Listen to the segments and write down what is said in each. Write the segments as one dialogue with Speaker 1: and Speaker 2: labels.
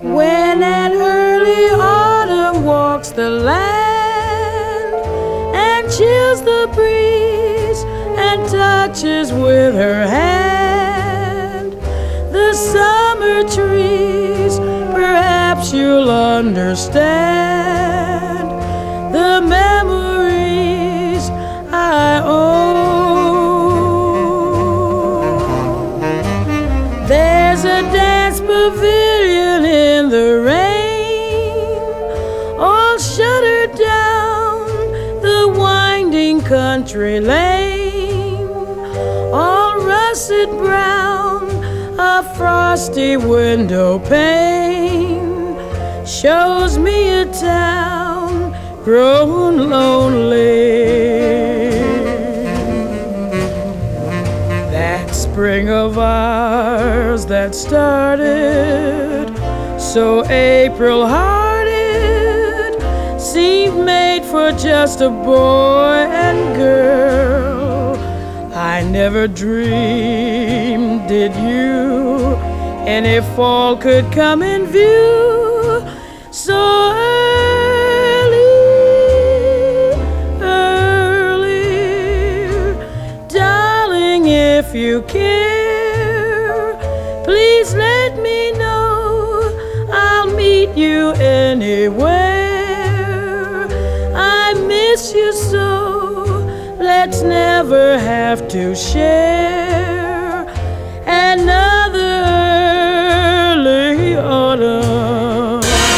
Speaker 1: When an early autumn walks the land and chills the breeze and touches with her hand the summer trees, perhaps you'll understand the memories I own. There's a dance pavilion in the rain, all shuttered down the winding country lane, all russet brown, a frosty window pane shows me a town grown lonely. That spring of ours that started so April-hearted seemed made for just a boy and girl. I never dreamed, did you, any fall could come in view so early. Darling, if you care, please let me know. I'll meet you anywhere. I miss you so, let's never have to share another early autumn.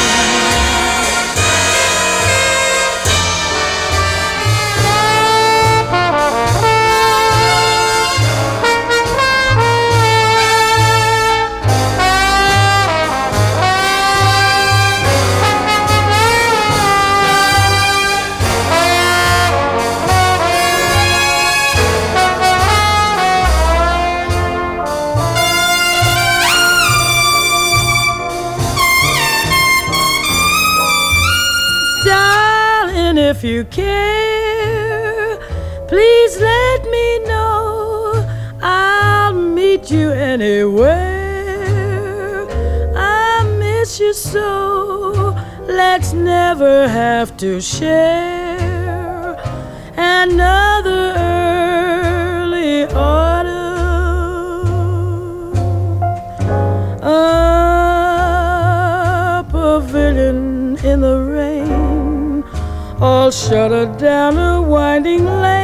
Speaker 1: If you care, please let me know. I'll meet you anywhere. I miss you so, let's never have to share another early autumn. A pavilion in the rain, all shuttered down a winding lane.